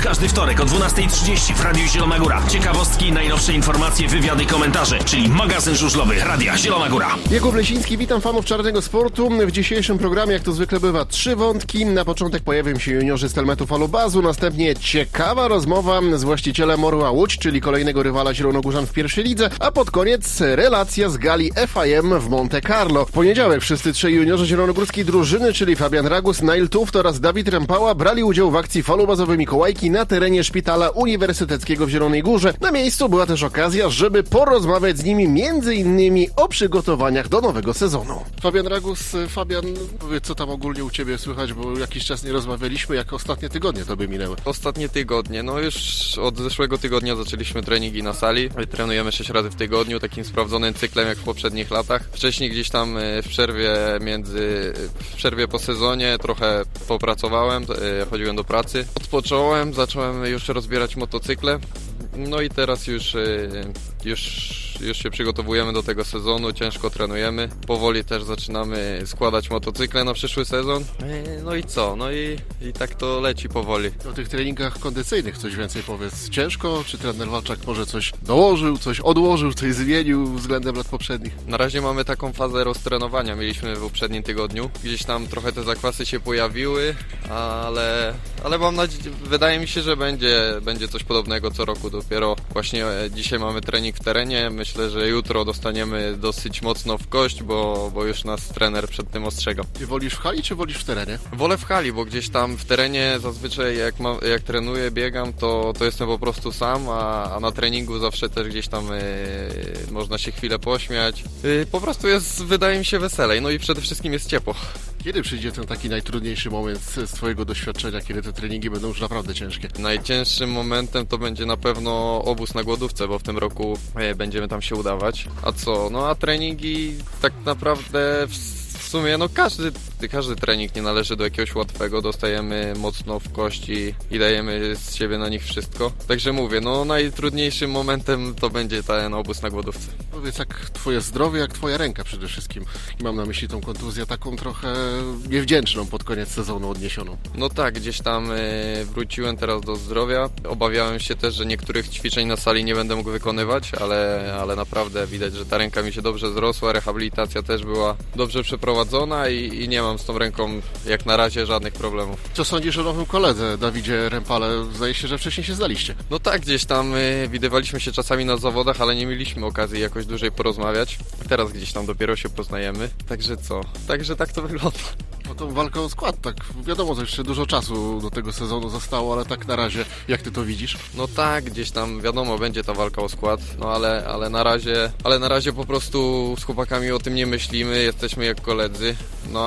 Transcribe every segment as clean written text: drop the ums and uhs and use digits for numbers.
Każdy wtorek o 12:30 w Radiu Zielona Góra. Ciekawostki, najnowsze informacje, wywiady, komentarze, czyli magazyn żużlowy Radia Zielona Góra. Jakub Lesiński, witam fanów czarnego sportu. W dzisiejszym programie, jak to zwykle bywa, 3 wątki. Na początek pojawią się juniorzy Stelmetu Falubazu, następnie ciekawa rozmowa z właścicielem Orła Łódź, czyli kolejnego rywala zielonogórzan w pierwszej lidze, a pod koniec relacja z gali FIM w Monte Carlo. W poniedziałek wszyscy 3 juniorzy zielonogórskiej drużyny, czyli Fabian Ragus, Nail Tuft oraz Dawid Rempała, brali udział w akcji falubazowej Mikołajki na terenie Szpitala Uniwersyteckiego w Zielonej Górze. Na miejscu była też okazja, żeby porozmawiać z nimi m.in. o przygotowaniach do nowego sezonu. Fabian Ragus, Fabian, powiedz, co tam ogólnie u Ciebie słychać, bo jakiś czas nie rozmawialiśmy, jak ostatnie tygodnie to by minęły. Ostatnie tygodnie, no już od zeszłego tygodnia zaczęliśmy treningi na sali. Trenujemy 6 razy w tygodniu, takim sprawdzonym cyklem jak w poprzednich latach. Wcześniej gdzieś tam w przerwie po sezonie trochę popracowałem, chodziłem do pracy. Odpocząłem, zacząłem już rozbierać motocykle. No i teraz już się przygotowujemy do tego sezonu, ciężko trenujemy. Powoli też zaczynamy składać motocykle na przyszły sezon. No i co? No i tak to leci powoli. O tych treningach kondycyjnych coś więcej powiedz. Ciężko? Czy trener Walczak może coś dołożył, coś odłożył, coś zmienił względem lat poprzednich? Na razie mamy taką fazę roztrenowania. Mieliśmy w poprzednim tygodniu. Gdzieś tam trochę te zakwasy się pojawiły, ale mam nadzieję, wydaje mi się, że będzie coś podobnego co roku. Dopiero właśnie dzisiaj mamy trening w terenie. Myślę, że jutro dostaniemy dosyć mocno w kość, bo już nas trener przed tym ostrzegał. Ty wolisz w hali, czy wolisz w terenie? Wolę w hali, bo gdzieś tam w terenie zazwyczaj jak trenuję, biegam, to jestem po prostu sam, a na treningu zawsze też gdzieś tam można się chwilę pośmiać. Po prostu jest, wydaje mi się, weselej. No i przede wszystkim jest ciepło. Kiedy przyjdzie ten taki najtrudniejszy moment z Twojego doświadczenia, kiedy te treningi będą już naprawdę ciężkie? Najcięższym momentem to będzie na pewno obóz na głodówce, bo w tym roku będziemy tam się udawać. A co? No a treningi tak naprawdę w sumie no każdy trening nie należy do jakiegoś łatwego, dostajemy mocno w kości i dajemy z siebie na nich wszystko. Także mówię, no najtrudniejszym momentem to będzie ten obóz na głodówce. Powiedz, jak Twoje zdrowie, jak Twoja ręka przede wszystkim. I mam na myśli tą kontuzję taką trochę niewdzięczną pod koniec sezonu odniesioną. No tak, gdzieś tam wróciłem teraz do zdrowia. Obawiałem się też, że niektórych ćwiczeń na sali nie będę mógł wykonywać, ale naprawdę widać, że ta ręka mi się dobrze zrosła, rehabilitacja też była dobrze przeprowadzona i nie mam z tą ręką jak na razie żadnych problemów. Co sądzisz o nowym koledze, Dawidzie Rempale? Zdaje się, że wcześniej się znaliście. No tak, gdzieś tam widywaliśmy się czasami na zawodach, ale nie mieliśmy okazji jakoś dłużej porozmawiać. Teraz gdzieś tam dopiero się poznajemy. Także co? Także tak to wygląda. No tą walkę o skład, tak wiadomo, że jeszcze dużo czasu do tego sezonu zostało, ale tak na razie, jak Ty to widzisz? No tak, gdzieś tam wiadomo, będzie ta walka o skład, no ale na razie po prostu z chłopakami o tym nie myślimy, jesteśmy jak koledzy, no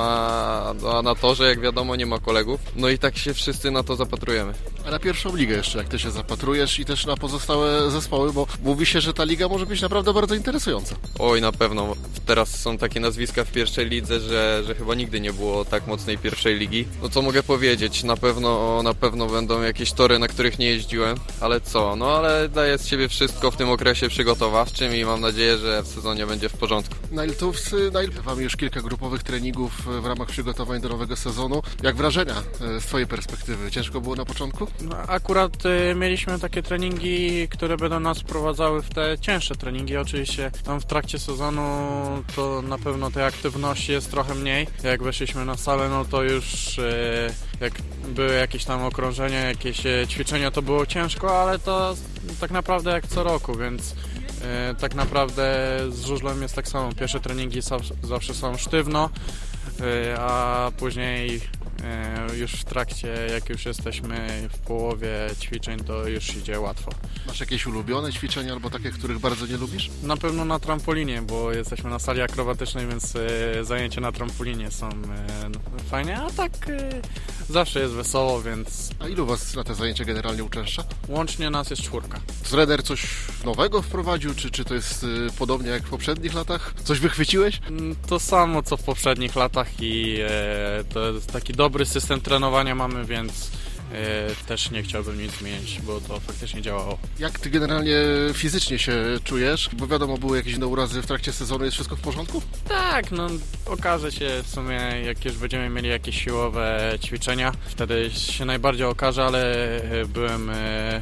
a na torze, jak wiadomo, nie ma kolegów, no i tak się wszyscy na to zapatrujemy. A na pierwszą ligę jeszcze, jak Ty się zapatrujesz i też na pozostałe zespoły, bo mówi się, że ta liga może być naprawdę bardzo interesująca. Oj, na pewno. Teraz są takie nazwiska w pierwszej lidze, że chyba nigdy nie było tak mocnej pierwszej ligi. No co mogę powiedzieć? Na pewno będą jakieś tory, na których nie jeździłem, ale co? No ale daję z siebie wszystko w tym okresie przygotowawczym i mam nadzieję, że w sezonie będzie w porządku. Nail Tuft, mamy już kilka grupowych treningów w ramach przygotowań do nowego sezonu. Jak wrażenia z Twojej perspektywy? Ciężko było na początku? No, akurat mieliśmy takie treningi, które będą nas wprowadzały w te cięższe treningi. Oczywiście tam w trakcie sezonu to na pewno tej aktywności jest trochę mniej. Jak weszliśmy na salę, no to już jak były jakieś tam okrążenia, jakieś ćwiczenia, to było ciężko, ale to tak naprawdę jak co roku, więc tak naprawdę z żużlem jest tak samo. Pierwsze treningi zawsze są sztywno, a później już w trakcie, jak już jesteśmy w połowie ćwiczeń, to już idzie łatwo. Masz jakieś ulubione ćwiczenia albo takie, których bardzo nie lubisz? Na pewno na trampolinie, bo jesteśmy na sali akrobatycznej, więc zajęcia na trampolinie są fajnie, a tak zawsze jest wesoło, więc... A ilu Was na te zajęcia generalnie uczęszcza? Łącznie nas jest 4. Trener coś nowego wprowadził, czy to jest podobnie jak w poprzednich latach? Coś wychwyciłeś? To samo co w poprzednich latach i to jest taki dobry system trenowania mamy, więc też nie chciałbym nic zmienić, bo to faktycznie działało. Jak ty generalnie fizycznie się czujesz? Bo wiadomo, były jakieś urazy w trakcie sezonu, jest wszystko w porządku? Tak, no okaże się w sumie, jak już będziemy mieli jakieś siłowe ćwiczenia, wtedy się najbardziej okaże, ale byłem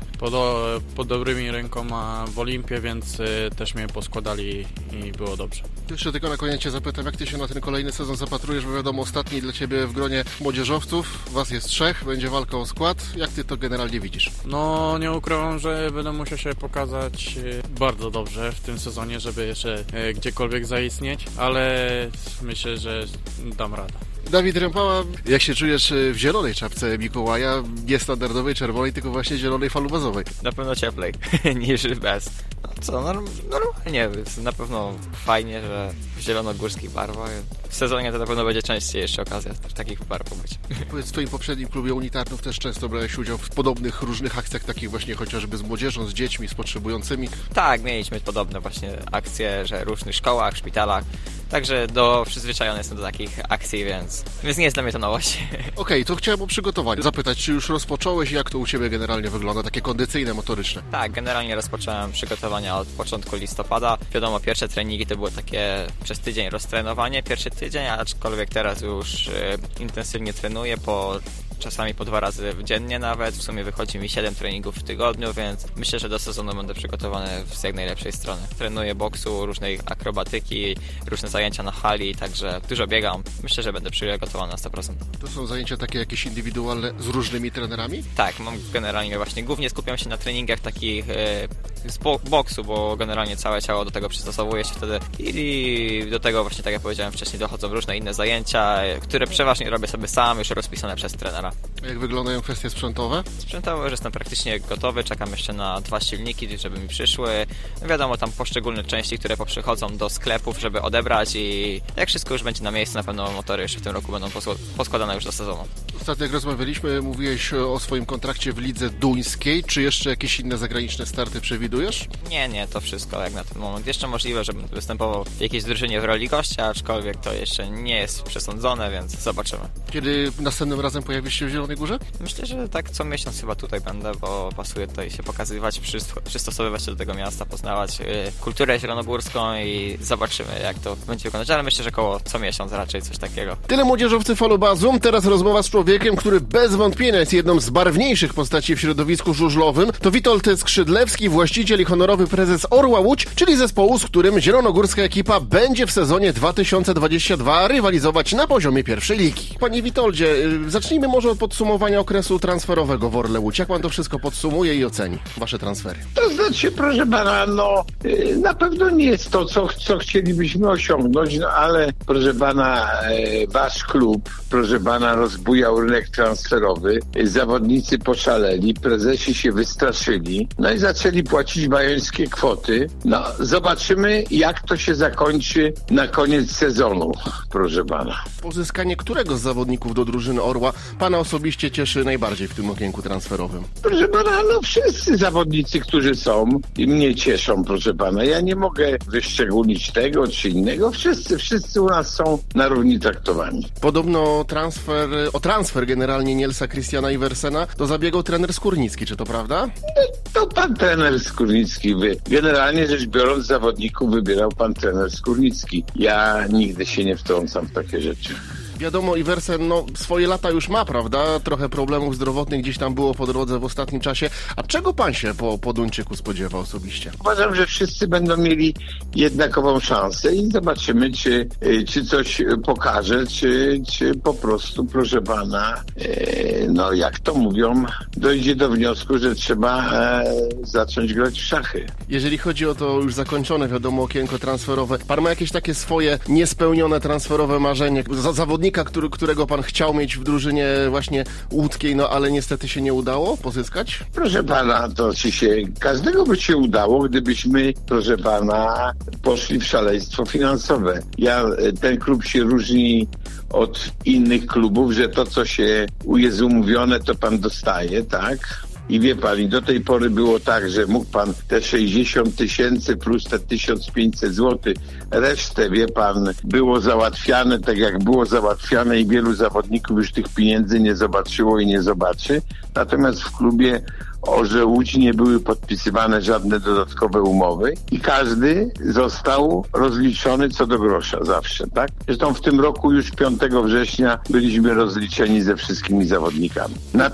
pod dobrymi rękoma w Olimpie, więc też mnie poskładali i było dobrze. Jeszcze tylko na koniec cię zapytam, jak ty się na ten kolejny sezon zapatrujesz, bo wiadomo, ostatni dla ciebie w gronie młodzieżowców, was jest 3, będzie walka o skład. Jak ty to generalnie widzisz? No, nie ukrywam, że będę musiał się pokazać bardzo dobrze w tym sezonie, żeby jeszcze gdziekolwiek zaistnieć, ale myślę, że dam radę. Dawid Rępała, jak się czujesz w zielonej czapce Mikołaja, nie standardowej czerwonej, tylko właśnie zielonej falubazowej? Na pewno cieplej niż bez. No co, normalnie, jest na pewno fajnie, że w zielonogórskich barwach. W sezonie to na pewno będzie częściej jeszcze okazja w takich barw być. Powiedz, w twoim poprzednim klubie Unitarnów też często brałeś udział w podobnych różnych akcjach, takich właśnie chociażby z młodzieżą, z dziećmi, z potrzebującymi. Tak, mieliśmy podobne właśnie akcje, że w różnych szkołach, szpitalach. Także przyzwyczajony jestem do takich akcji, więc nie jest dla mnie to nowość. Okej, to chciałem o przygotowanie zapytać, czy już rozpocząłeś, jak to u ciebie generalnie wygląda, takie kondycyjne, motoryczne? Tak, generalnie rozpocząłem przygotowania od początku listopada. Wiadomo, pierwsze treningi to było takie przez tydzień roztrenowanie, pierwszy tydzień, aczkolwiek teraz już intensywnie trenuję czasami po 2 razy dziennie nawet. W sumie wychodzi mi 7 treningów w tygodniu, więc myślę, że do sezonu będę przygotowany z jak najlepszej strony. Trenuję boksu, różnej akrobatyki, różne zajęcia na hali, także dużo biegam. Myślę, że będę przygotowany na 100%. To są zajęcia takie jakieś indywidualne z różnymi trenerami? Tak, mam generalnie właśnie, głównie skupiam się na treningach takich z boksu, bo generalnie całe ciało do tego przystosowuje się wtedy i do tego właśnie, tak jak powiedziałem wcześniej, dochodzą różne inne zajęcia, które przeważnie robię sobie sam, już rozpisane przez trenera. A jak wyglądają kwestie sprzętowe? Sprzętowo już jestem praktycznie gotowy, czekam jeszcze na 2 silniki, żeby mi przyszły. Wiadomo, tam poszczególne części, które poprzychodzą do sklepów, żeby odebrać i jak wszystko już będzie na miejscu, na pewno motory jeszcze w tym roku będą poskładane już do sezonu. Ostatnio jak rozmawialiśmy, mówiłeś o swoim kontrakcie w lidze duńskiej. Czy jeszcze jakieś inne zagraniczne starty przewidujesz? Nie, to wszystko jak na ten moment. Jeszcze możliwe, żebym występował w jakiejś drużynie w roli gościa, aczkolwiek to jeszcze nie jest przesądzone, więc zobaczymy. Kiedy następnym razem pojawisz się w Zielonej Górze? Myślę, że tak co miesiąc chyba tutaj będę, bo pasuje tutaj się pokazywać, przystosowywać się do tego miasta, poznawać kulturę zielonogórską i zobaczymy, jak to będzie wyglądać, ale myślę, że koło co miesiąc raczej coś takiego. Tyle młodzieżowcy Falubazu. Teraz rozmowa z człowiekiem, który bez wątpienia jest jedną z barwniejszych postaci w środowisku żużlowym. To Witold Skrzydlewski, właściciel i honorowy prezes Orła Łódź, czyli zespołu, z którym zielonogórska ekipa będzie w sezonie 2022 rywalizować na poziomie pierwszej ligi. Panie Witoldzie, zacznijmy może od podsumowania okresu transferowego w Orle Łódź. Jak pan to wszystko podsumuje i oceni, wasze transfery? To znaczy, proszę pana, na pewno nie jest to, co chcielibyśmy osiągnąć, ale proszę pana, wasz klub, proszę pana, rozbujał rynek transferowy, zawodnicy poszaleli, prezesi się wystraszyli, i zaczęli płacić bajońskie kwoty. Zobaczymy, jak to się zakończy na koniec sezonu, proszę pana. Pozyskanie którego z zawodników do drużyny Orła pana osobiście cieszy najbardziej w tym okienku transferowym? Proszę pana, wszyscy zawodnicy, którzy są, mnie cieszą, proszę pana. Ja nie mogę wyszczególnić tego czy innego. Wszyscy u nas są na równi traktowani. Podobno transfer generalnie Nielsa Christiana Iversena to zabiegał trener Skórnicki, czy to prawda? To pan trener Skórnicki. Generalnie rzecz biorąc, zawodników wybierał pan trener Skórnicki. Ja nigdy się nie wtrącam w takie rzeczy. Wiadomo, Iversen swoje lata już ma, prawda? Trochę problemów zdrowotnych gdzieś tam było po drodze w ostatnim czasie. A czego pan się po Duńczyku spodziewa osobiście? Uważam, że wszyscy będą mieli jednakową szansę i zobaczymy, czy coś pokaże, czy po prostu, proszę pana, jak to mówią, dojdzie do wniosku, że trzeba zacząć grać w szachy. Jeżeli chodzi o to już zakończone, wiadomo, okienko transferowe, pan ma jakieś takie swoje niespełnione transferowe marzenie zawodnika, którego pan chciał mieć w drużynie właśnie łódzkiej, ale niestety się nie udało pozyskać? Proszę pana, to każdego by się udało, gdybyśmy, proszę pana, poszli w szaleństwo finansowe. Ten klub się różni od innych klubów, że to, co się jest umówione, to pan dostaje, tak? I wie pan, i do tej pory było tak, że mógł pan te 60 000 plus te 1500 zł, resztę, wie pan, było załatwiane tak jak było załatwiane i wielu zawodników już tych pieniędzy nie zobaczyło i nie zobaczy. Natomiast w klubie Orzeł Łódź nie były podpisywane żadne dodatkowe umowy i każdy został rozliczony co do grosza zawsze, tak? Zresztą w tym roku już 5 września byliśmy rozliczeni ze wszystkimi zawodnikami.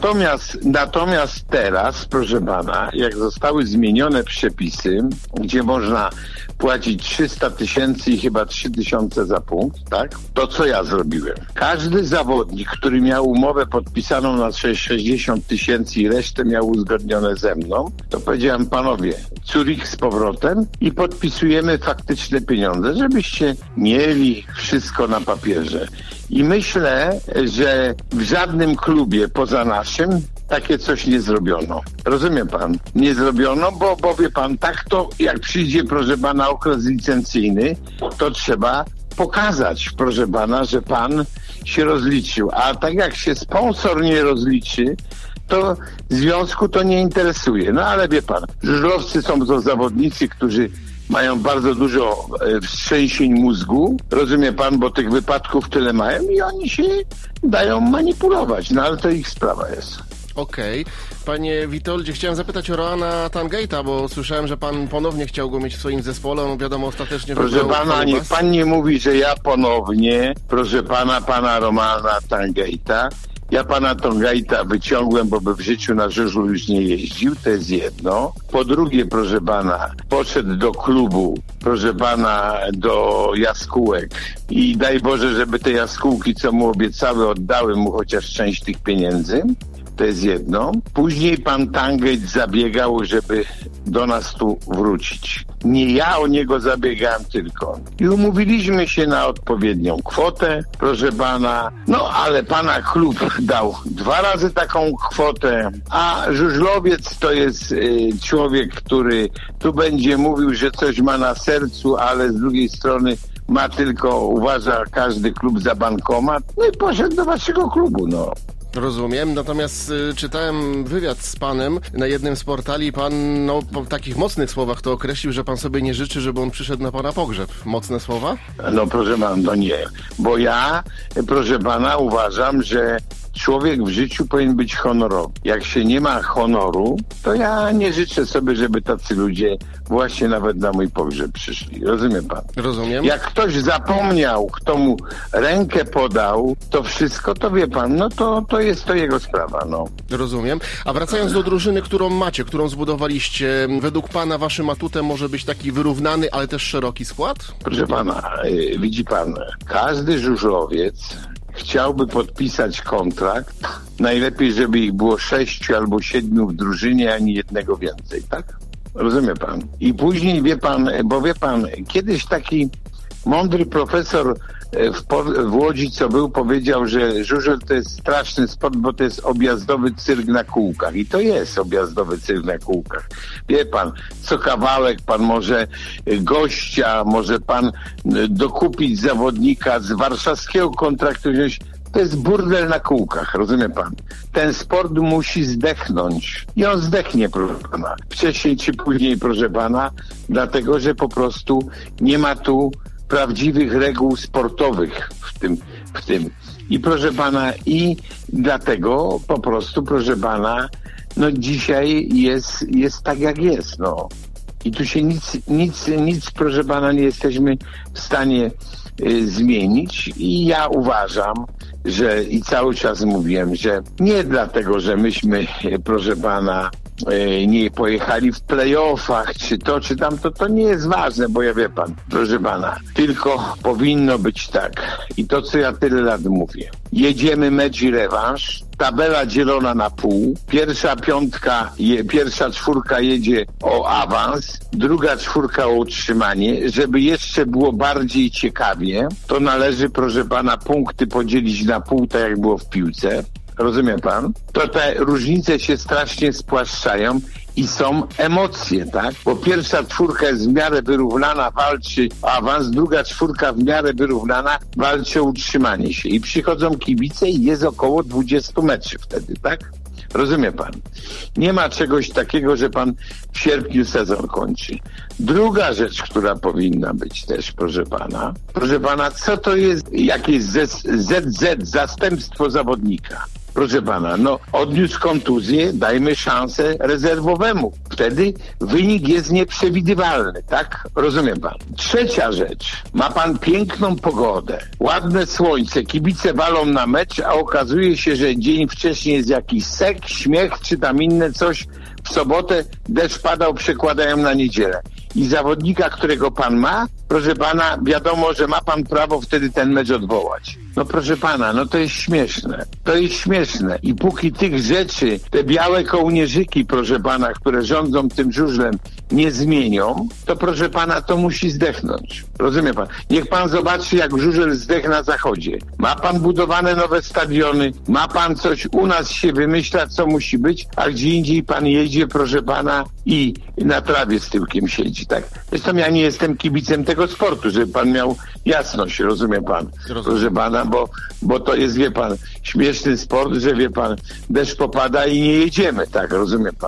Natomiast teraz, proszę pana, jak zostały zmienione przepisy, gdzie można płacić 300 000 i chyba 3000 za punkt, tak? To co ja zrobiłem? Każdy zawodnik, który miał umowę podpisaną na 60 000 i resztę miał uzgodnione ze mną, to powiedziałem, panowie, Zurich z powrotem i podpisujemy faktyczne pieniądze, żebyście mieli wszystko na papierze. I myślę, że w żadnym klubie poza naszym takie coś nie zrobiono. Rozumie pan? Nie zrobiono, bo wie pan, tak to jak przyjdzie, proszę pana, okres licencyjny, to trzeba pokazać, proszę pana, że pan się rozliczył. A tak jak się sponsor nie rozliczy, to związku to nie interesuje. No ale wie pan, żużlowcy są to zawodnicy, którzy mają bardzo dużo wstrząsień mózgu, rozumie pan, bo tych wypadków tyle mają i oni się dają manipulować, no ale to ich sprawa jest. Okej. Panie Witoldzie, chciałem zapytać o Roana Tangeita, bo słyszałem, że pan ponownie chciał go mieć w swoim zespole, no wiadomo, ostatecznie... Proszę pana, niech pan nie mówi, że ja ponownie, proszę pana Romana Tangeita. Ja pana Tangeita wyciągłem, bo by w życiu na żużlu już nie jeździł, to jest jedno. Po drugie, proszę pana, poszedł do klubu, proszę pana, do jaskółek i daj Boże, żeby te jaskółki, co mu obiecały, oddały mu chociaż część tych pieniędzy. To jest jedno. Później pan Tangeit zabiegał, żeby do nas tu wrócić. Nie ja o niego zabiegałem tylko. I umówiliśmy się na odpowiednią kwotę, proszę pana. No, ale pana klub dał 2 razy taką kwotę, a żużlowiec to jest człowiek, który tu będzie mówił, że coś ma na sercu, ale z drugiej strony ma tylko, uważa każdy klub za bankomat. No i poszedł do waszego klubu, no. Rozumiem, natomiast czytałem wywiad z panem na jednym z portali. Pan po takich mocnych słowach to określił, że pan sobie nie życzy, żeby on przyszedł na pana pogrzeb. Mocne słowa? No proszę pana, no nie. Bo ja, proszę pana, uważam, że człowiek w życiu powinien być honorowy. Jak się nie ma honoru, to ja nie życzę sobie, żeby tacy ludzie właśnie nawet na mój pogrzeb przyszli. Rozumie pan? Rozumiem. Jak ktoś zapomniał, kto mu rękę podał, to wszystko, to wie pan, no to jest to jego sprawa, no. Rozumiem. A wracając do drużyny, którą macie, którą zbudowaliście, według pana waszym atutem może być taki wyrównany, ale też szeroki skład? Proszę pana, widzi pan, każdy żużlowiec chciałby podpisać kontrakt, najlepiej, żeby ich było 6 albo 7 w drużynie, ani jednego więcej, tak? Rozumie pan? I później wie pan, bo wie pan, kiedyś taki mądry profesor w Łodzi, co był, powiedział, że żużel to jest straszny sport, bo to jest objazdowy cyrk na kółkach. I to jest objazdowy cyrk na kółkach. Wie pan, co kawałek pan może gościa, może pan dokupić zawodnika z warszawskiego kontraktu wziąć. To jest burdel na kółkach, rozumie pan? Ten sport musi zdechnąć. I on zdechnie, proszę pana. Wcześniej czy później, proszę pana, dlatego, że po prostu nie ma tu prawdziwych reguł sportowych w tym. I proszę pana, i dlatego po prostu, proszę pana, no dzisiaj jest tak jak jest, no. I tu się nic, proszę pana, nie jesteśmy w stanie zmienić i ja uważam, że i cały czas mówiłem, że nie dlatego, że myśmy, proszę pana, nie pojechali w play-offach, czy to, czy tamto, to nie jest ważne, bo ja wie pan, proszę pana, tylko powinno być tak. I to, co ja tyle lat mówię. Jedziemy mecz i rewanż, tabela dzielona na pół, pierwsza 4 jedzie o awans, druga 4 o utrzymanie. Żeby jeszcze było bardziej ciekawie, to należy, proszę pana, punkty podzielić na pół, tak jak było w piłce. Rozumie pan? To te różnice się strasznie spłaszczają i są emocje, tak? Bo pierwsza 4 jest w miarę wyrównana, walczy o awans, druga 4 w miarę wyrównana, walczy o utrzymanie się. I przychodzą kibice i jest około 20 meczów wtedy, tak? Rozumie pan? Nie ma czegoś takiego, że pan w sierpniu sezon kończy. Druga rzecz, która powinna być też, proszę pana, co to jest jakieś ZZ, zastępstwo zawodnika? Proszę pana, odniósł kontuzję, dajmy szansę rezerwowemu. Wtedy wynik jest nieprzewidywalny, tak? Rozumie pan. Trzecia rzecz. Ma pan piękną pogodę, ładne słońce, kibice walą na mecz, a okazuje się, że dzień wcześniej jest jakiś sek, śmiech, czy tam inne coś. W sobotę deszcz padał, przekładają na niedzielę. I zawodnika, którego pan ma, proszę pana, wiadomo, że ma pan prawo wtedy ten mecz odwołać. Proszę pana, to jest śmieszne. To jest śmieszne. I póki tych rzeczy, te białe kołnierzyki, proszę pana, które rządzą tym żużlem, nie zmienią, to proszę pana, to musi zdechnąć. Rozumie pan? Niech pan zobaczy, jak żużel zdech na zachodzie. Ma pan budowane nowe stadiony, ma pan coś, u nas się wymyśla, co musi być, a gdzie indziej pan jedzie, proszę pana, i na trawie z tyłkiem siedzi, tak? Zresztą ja nie jestem kibicem tego sportu, żeby pan miał jasność, rozumie pan? Proszę pana, bo to jest, wie pan, śmieszny sport, że wie pan, deszcz popada i nie jedziemy, tak? Rozumie pan?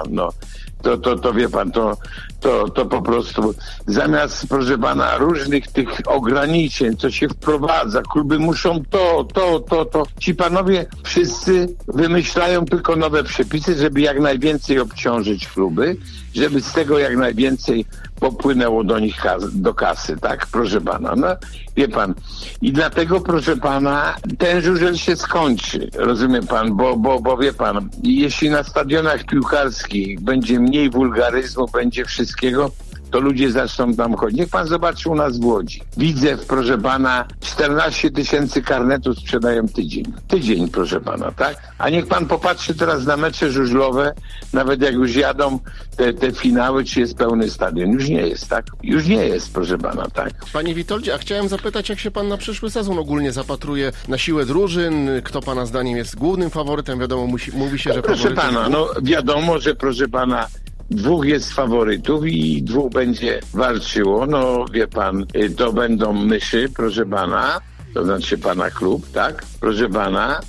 To wie pan, to po prostu zamiast, proszę pana, różnych tych ograniczeń, co się wprowadza, kluby muszą to. Ci panowie wszyscy wymyślają tylko nowe przepisy, żeby jak najwięcej obciążyć kluby, żeby z tego jak najwięcej popłynęło do nich do kasy, tak? Proszę pana, wie pan. I dlatego, proszę pana, ten żużel się skończy, rozumie pan, bo wie pan, jeśli na stadionach piłkarskich będzie mniej wulgaryzmu, będzie wszystkiego, to ludzie zaczną tam chodzić. Niech pan zobaczy u nas w Łodzi. Widzę, proszę pana, 14 000 karnetów sprzedają tydzień, proszę pana, tak? A niech pan popatrzy teraz na mecze żużlowe, nawet jak już jadą te finały, czy jest pełny stadion. Już nie jest, tak? Już nie jest, proszę pana, tak? Panie Witoldzie, a chciałem zapytać, jak się pan na przyszły sezon ogólnie zapatruje na siłę drużyn? Kto pana zdaniem jest głównym faworytem? Wiadomo, mówi się, że proszę pana, wiadomo, że proszę pana, 2 jest faworytów i 2 będzie walczyło. Wie pan, to będą myszy, proszę pana, to znaczy pana klub, tak? Proszę pana,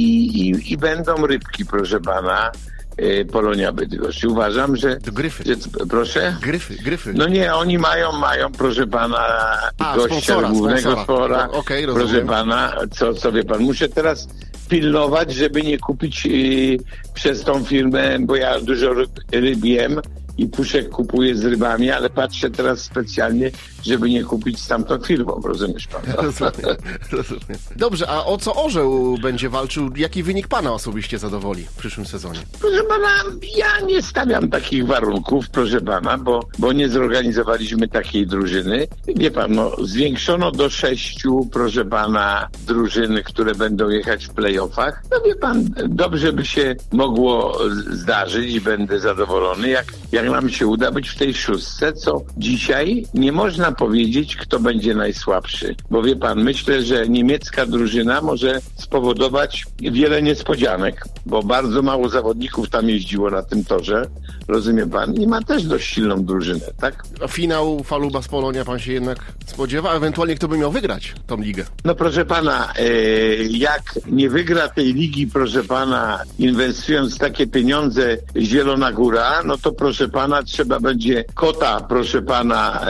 i będą rybki, proszę pana, Polonia Bydgoszcz. Uważam, że... To gryfy. Proszę? Gryfy. Nie, oni mają, proszę pana, gościa głównego sponsora. Okej, proszę pana, co wie pan, muszę teraz pilnować, żeby nie kupić przez tą firmę, bo ja dużo ryb jem i puszek kupuję z rybami, ale patrzę teraz specjalnie, żeby nie kupić z tamtą firmą, rozumiesz pan? Rozumiem. Dobrze, a o co orzeł będzie walczył? Jaki wynik pana osobiście zadowoli w przyszłym sezonie? Proszę pana, ja nie stawiam takich warunków, proszę pana, bo nie zorganizowaliśmy takiej drużyny. Wie pan, zwiększono do 6, proszę pana, drużyn, które będą jechać w play-offach. Wie pan, dobrze by się mogło zdarzyć i będę zadowolony, jak nam się uda być w tej 6, co dzisiaj nie można powiedzieć, kto będzie najsłabszy. Bo wie pan, myślę, że niemiecka drużyna może spowodować wiele niespodzianek, bo bardzo mało zawodników tam jeździło na tym torze, rozumie pan, i ma też dość silną drużynę, tak? A finał Falubas Polonia pan się jednak spodziewa? Ewentualnie kto by miał wygrać tą ligę? Proszę pana, jak nie wygra tej ligi, proszę pana, inwestując takie pieniądze Zielona Góra, to proszę pana, trzeba będzie kota, proszę pana,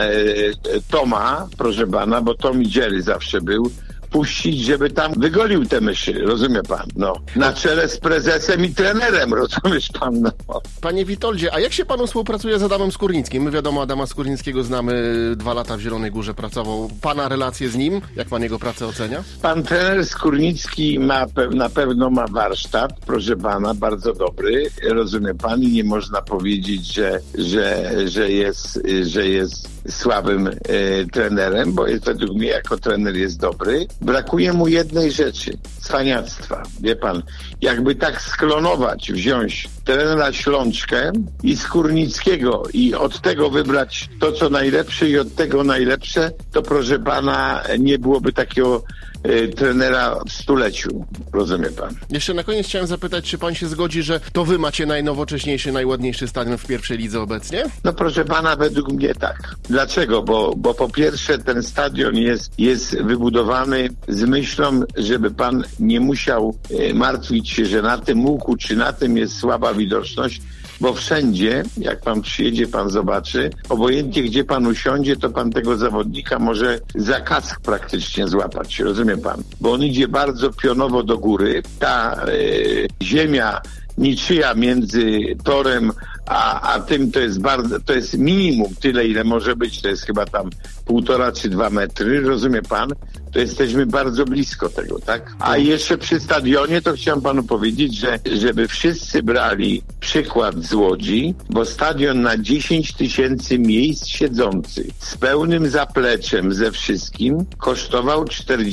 Toma, proszę pana, bo Tom i Jerry zawsze był, puścić, żeby tam wygolił te myszy, rozumie pan, na czele z prezesem i trenerem, rozumiesz pan, Panie Witoldzie, a jak się panu współpracuje z Adamem Skórnickim? My wiadomo, Adama Skórnickiego znamy, 2 lata w Zielonej Górze pracował. Pana relacje z nim? Jak pan jego pracę ocenia? Pan trener Skórnicki na pewno ma warsztat, proszę pana, bardzo dobry, rozumie pan, i nie można powiedzieć, że jest słabym trenerem, bo według mnie jako trener jest dobry. Brakuje mu jednej rzeczy, cwaniactwa. Wie pan, jakby tak sklonować, wziąć trenera Ślączkę i Skórnickiego i od tego wybrać to, co najlepsze i od tego najlepsze, to proszę pana, nie byłoby takiego trenera w stuleciu, rozumie pan. Jeszcze na koniec chciałem zapytać, czy pan się zgodzi, że to wy macie najnowocześniejszy, najładniejszy stadion w pierwszej lidze obecnie? No proszę pana, według mnie tak. Dlaczego? Bo po pierwsze ten stadion jest wybudowany z myślą, żeby pan nie musiał martwić się, że na tym łuku czy na tym jest słaba widoczność, bo wszędzie, jak pan przyjedzie, pan zobaczy, obojętnie gdzie pan usiądzie, to pan tego zawodnika może za kask praktycznie złapać, rozumie pan? Bo on idzie bardzo pionowo do góry, ta ziemia niczyja między torem a tym to jest minimum tyle, ile może być, to jest chyba tam 1,5 czy 2 metry, rozumie pan? To jesteśmy bardzo blisko tego, tak? A jeszcze przy stadionie to chciałem panu powiedzieć, że żeby wszyscy brali przykład z Łodzi, bo stadion na 10 000 miejsc siedzących z pełnym zapleczem ze wszystkim kosztował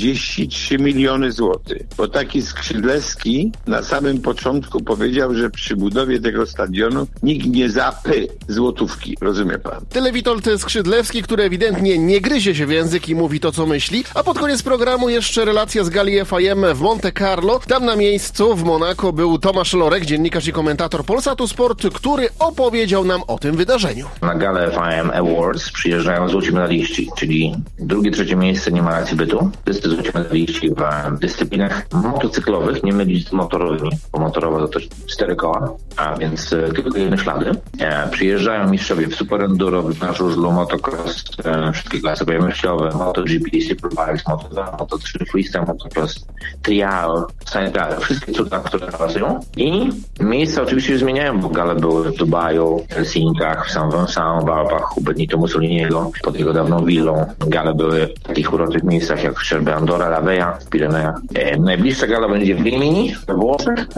43 miliony złotych. Bo taki Skrzydlewski na samym początku powiedział, że przy budowie tego stadionu nikt nie zapy złotówki, rozumie pan? Tyle Witold Skrzydlewski, który ewidentnie nie gryzie się w język i mówi to, co myśli, a pod koniec programu jeszcze relacja z gali FIM w Monte Carlo. Tam na miejscu w Monako był Tomasz Lorek, dziennikarz i komentator Polsatu Sport, który opowiedział nam o tym wydarzeniu. Na galę FIM Awards przyjeżdżają złoci medaliści, czyli drugie, trzecie miejsce nie ma racji bytu. Wszyscy złoci medaliści w dyscyplinach motocyklowych, nie mylić z motorowymi, bo motorowe to 4 koła, a więc tylko jedne ślady. Przyjeżdżają mistrzowie w Super Enduro, w żużlu, motocross, wszystkie klasy pojemnościowe, MotoGP, Superbikes, Moto2, Moto3, Freestyle, Motocross, Trial, Side, wszystkie cuda, które pasują. I miejsca oczywiście się zmieniają, bo gale były w Dubaju, w Helsinkach, w San Vincent, w Alpach, u Benito Mussoliniego, pod jego dawną willą. Gale były w takich uroczych miejscach jak chociażby Andorra la Vella w Pirenejach. Najbliższa gala będzie w Rimini, we Włoszech,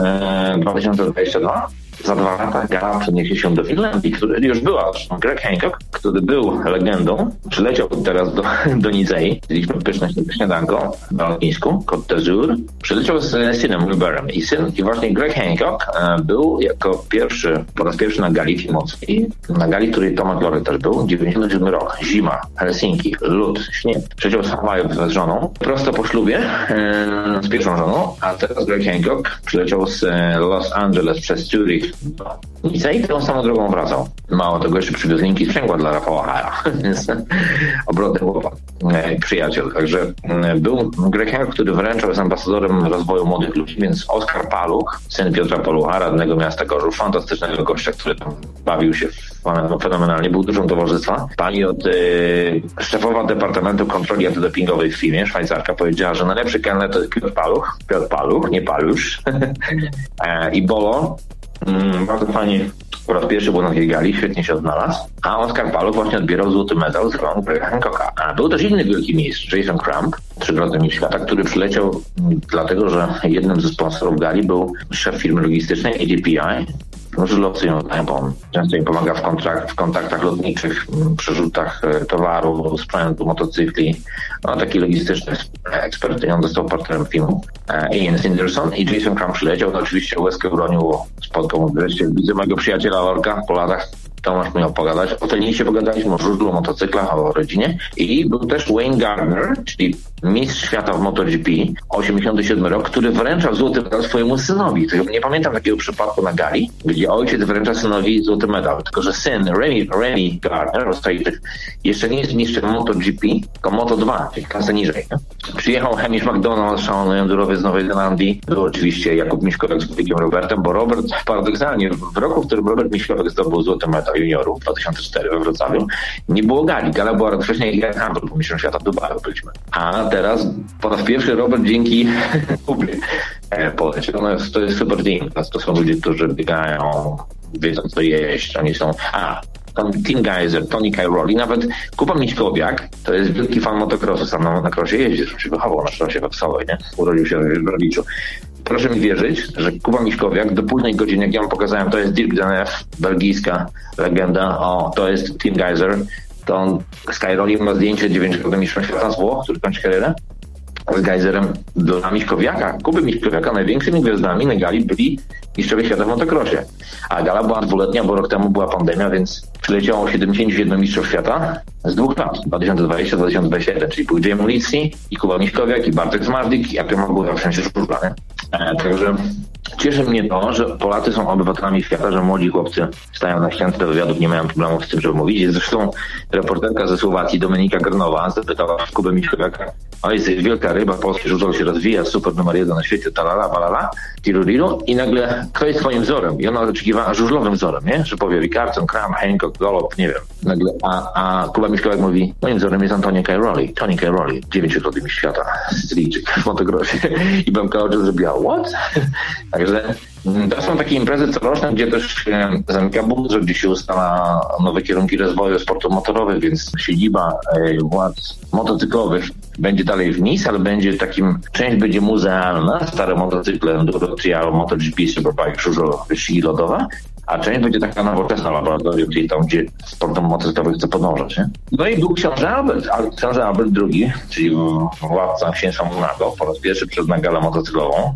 2022. Za 2 lata gala przeniesie się do Finlandii, który już była. Greg Hancock, który był legendą, przyleciał teraz do Nizei. Zjedliśmy pyszne śniadanko na lotnisku, Côte d'Azur. Przyleciał z synem Wilberem. I właśnie Greg Hancock był po raz pierwszy na gali filmowskiej. Na gali, której Tomasz Lorek też był. 97 rok. Zima, Helsinki, lód, śnieg. Przyleciał z Hawajów z żoną. Prosto po ślubie z pierwszą żoną. A teraz Greg Hancock przyleciał z Los Angeles przez Zurich i tą samą drogą wracał. Mało tego, jeszcze przywiózł linki sprzęgła dla Rafała Haja, więc obrotny chłopak, przyjaciel. Także był Greg Hancock, który wręczał z ambasadorem rozwoju młodych ludzi, więc Oskar Paluch, syn Piotra Palucha, radnego miasta Gorzów, fantastycznego gościa, który tam bawił się fenomenalnie, był dużą towarzystwa. Pani od szefowa Departamentu Kontroli Antydopingowej w firmie, Szwajcarka, powiedziała, że najlepszy kelner to jest Piotr Paluch, nie Palusz. I Bolo bardzo fajnie po raz pierwszy był na tej gali, świetnie się odnalazł, a Oskar Paluch właśnie odbierał złoty medal z rąk Grega Hancocka. A był też inny wielki mistrz, Jason Crump, 3-krotny mistrz świata, który przyleciał dlatego, że jednym ze sponsorów gali był szef firmy logistycznej ADPI. Żużlowcy ją znają, bo on często im pomaga w kontaktach lotniczych, przerzutach towaru, sprzętu, motocykli. No, taki logistyczny ekspert. I on został partnerem filmu. Ian Sinderson i Jason Crump przyleciał. No, oczywiście łezkę uronił, spotkał mu wreszcie. Widzę mojego przyjaciela Lorka po latach. Tomasz mi opogadać. O tenisie pogadaliśmy, o żużlu, o motocyklach, o rodzinie. I był też Wayne Gardner, czyli mistrz świata w MotoGP, 87 rok, który wręczał złoty medal swojemu synowi. Nie pamiętam takiego przypadku na gali, gdzie ojciec wręcza synowi złoty medal, tylko że syn Remy Gardner, Australijczyk, jeszcze nie jest mistrzem MotoGP, tylko Moto2, czyli klasę niżej. Nie? Przyjechał Hamish McDonald, szalony endurowiec z Nowej Zelandii. Był oczywiście Jakub Miśkowiak z wujkiem Robertem, bo Robert paradoksalnie w roku, w którym Robert Miśkowiak zdobył złoty medal juniorów, 2004 we Wrocławiu, nie było gali. Gala była rok wcześniej jak handel, bo mistrzem świata w Dubaju byliśmy. A teraz po raz pierwszy Robert dzięki Kubie poleciał. No, to jest super team. To są ludzie, którzy biegają, wiedzą co jeść. Oni są... Tim Geiser, Tony Cairoli, nawet Kuba Miśkowiak, to jest wielki fan motocrossu, sam na motocrossie jeździ, się wychował na szlosie wapsowej, nie? Urodził się w Roliczu. Proszę mi wierzyć, że Kuba Miśkowiak do późnej godziny, jak ja mu pokazałem, to jest Dirk Denef, belgijska legenda, to jest Tim Geiser, to on z Cairoli ma zdjęcie 9-krotnego mistrza świata z Włoch, który kończy karierę, z Geiserem dla Miśkowiaka, Kuby Miśkowiaka, największymi gwiazdami na gali byli mistrzowie świata w motocrossie. A gala była 2-letnia, bo rok temu była pandemia, więc przyleciało 77 mistrzów świata z 2 lat, 2020-2021, czyli pójdzie Mulicji, i Kuba Miśkowiak, i Bartek Zmardik, i Akryma Góra, w sensie Żużla, nie? Także cieszy mnie to, że Polacy są obywatelami świata, że młodzi chłopcy stają na ściance wywiadów, nie mają problemów z tym, żeby mówić. Zresztą reporterka ze Słowacji, Dominika Grnowa, zapytała Kubę Miśkowiaka: "O, jest wielka ryba, polski żużel się rozwija, super numer 1 na świecie, talala, balala, tiruriru", i nagle kto jest twoim wzorem? I ona oczekiwała żużlowym wzorem, nie? Że powie Ricardson, Kram, Hancock, Golop, nie wiem. Nagle, a Kuba Miśkowiak mówi: "Moim wzorem jest Antonio Cairoli. Tony Cairoli, 9-krotny mistrz świata, Sycylijczyk w Montegrossie". I Bemka oczy zrobiła: "What?" Także to są takie imprezy coroczne, gdzie też zamyka budżet, gdzie się ustala nowe kierunki rozwoju sportów motorowych, więc siedziba władz motocyklowych będzie dalej w Nice, ale będzie część będzie muzealna, stare motocykle, Enduro Trial, MotoGP, Superbike, żużel, wyścigi lodowe, a część będzie taka nowoczesna laboratorium, czyli tam, gdzie sportem motocyklowym chce podążać, nie? No i był książę Albert II, czyli władca księstwa Monaco, po raz pierwszy przed na galę motocyklową.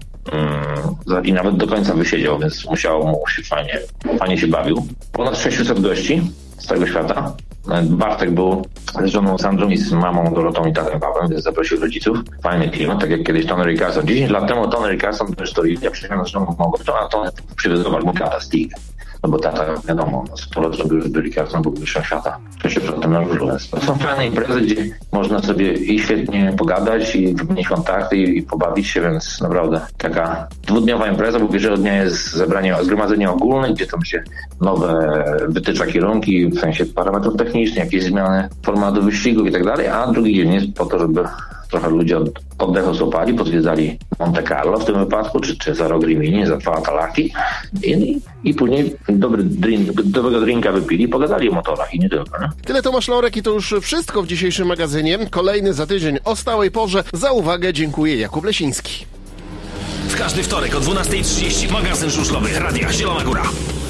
I nawet do końca wysiedział, więc musiało mu się fajnie się bawił. Ponad 600 gości z całego świata. Bartek był z żoną Sandrą i z mamą Dorotą i tatem Pawłem, więc zaprosił rodziców. Fajny klimat, tak jak kiedyś Tony Ricardson. 10 lat temu Tony Ricardson w historii, ja przyjechałem z żoną Małgorzatą, a Tony przywiózł mu tata Stig. No bo tata, wiadomo, sporo zrobił, żeby Ricardson był mistrzem świata. To się przedtem na żużlu. To są fajne imprezy, gdzie można sobie i świetnie pogadać, i wymienić kontakty, i pobawić się, więc naprawdę taka 2-dniowa impreza, bo pierwszego dnia jest zgromadzenie ogólne, gdzie tam się nowe wytycza kierunki, w sensie parametrów technicznych, jakieś zmiany formatu wyścigów i tak dalej, a drugi dzień jest po to, żeby trochę ludzie oddechu złapali, pozwiedzali Monte Carlo w tym wypadku, czy za Rog Rimini, za 2 Talaki i później dobrego drinka wypili i pogadali o motorach i nie tylko. Nie? Tyle Tomasz Lorek i to już wszystko w dzisiejszym magazynie. Kolejny za tydzień o stałej porze. Za uwagę dziękuję, Jakub Lesiński. W każdy wtorek o 12:30 magazyn żużlowy Radia Zielona Góra.